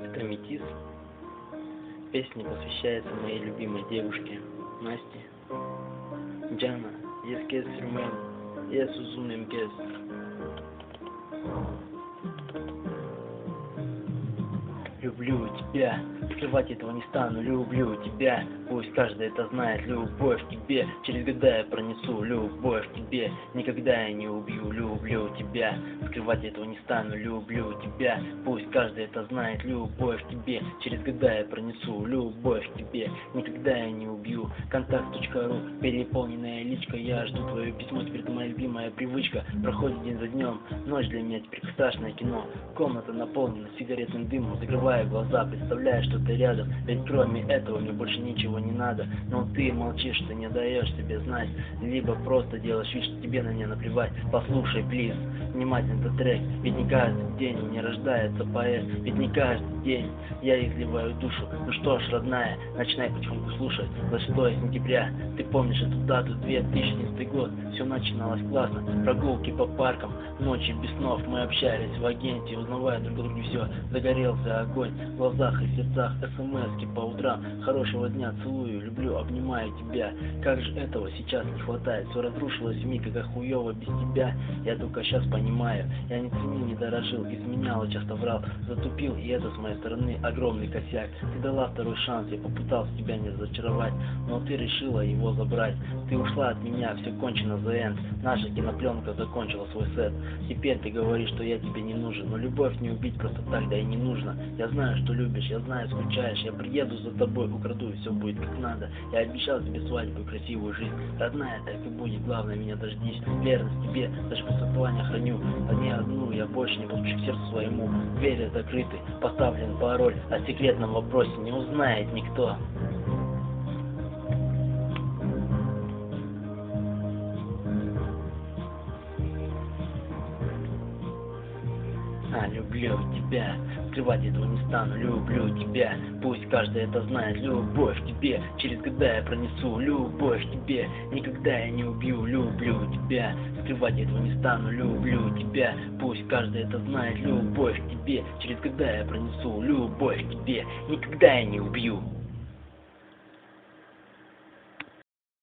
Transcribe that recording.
Это Метис. Песня посвящается моей любимой девушке Насте. Джана, ескес рюмен, есузумем кес. Люблю тебя, скрывать этого не стану, люблю тебя. Пусть каждый это знает, любовь к тебе. Через года я пронесу любовь к тебе. Никогда я не убью, люблю тебя. Скрывать этого не стану, люблю тебя. Пусть каждый это знает, любовь к тебе. Через года я пронесу любовь к тебе. Никогда я не убью. Контакт.ру, переполненная личка. Я жду твое письмо, теперь это моя любимая привычка. Проходит день за днем, ночь для меня теперь как страшное кино. Комната наполнена сигаретным дымом. Закрываю глаза, представляю, что ты рядом. Ведь кроме этого мне больше ничего не надо. Но ты молчишь, ты не даешь себе знать. Либо просто делаешь вид, что тебе на меня наплевать. Послушай, плиз, внимательно этот трек. Ведь не каждый день не рождается поэт. Ведь не каждый день я изливаю душу. Ну что ж, родная, начинай потихоньку слушать. 26 сентября, ты помнишь эту дату, 2011 год. Все начиналось классно, прогулки по паркам, ночи без снов. Мы общались в агенте, узнавая друг о друге все. Загорелся огонь в глазах и сердцах, смски по утрам. Хорошего дня, целую, люблю, обнимаю тебя. Как же этого сейчас не хватает. Все разрушилось в миг, как хуёво без тебя. Я только сейчас понимаю, я не ценил, не дорожил, изменял и часто врал, затупил, и это с моей стороны огромный косяк. Ты дала второй шанс, я попытался тебя не разочаровать, но ты решила его забрать. Ты ушла от меня, все кончено, the end. Наша кинопленка закончила свой сет. Теперь ты говоришь, что я тебе не нужен, но любовь не убить просто так, да и не нужно. Я знаю, что любишь, я знаю, скучаешь, я приеду за тобой, украду, и все будет как надо. Я обещал тебе свадьбу и красивую жизнь. Родная, так и будет, главное, меня дождись. Верность тебе, даже после отплывания храню. Не одну, я больше не подпущу к сердцу своему. Двери закрыты, поставлен пароль. О секретном вопросе не узнает никто. Люблю тебя, скрывать этого не стану, люблю тебя. Пусть каждый это знает, любовь к тебе. Через года я пронесу любовь к тебе. Никогда я не убью, люблю тебя. Скрывать этого не стану, люблю тебя. Пусть каждый это знает, любовь к тебе. Через года я пронесу любовь к тебе. Никогда я не убью.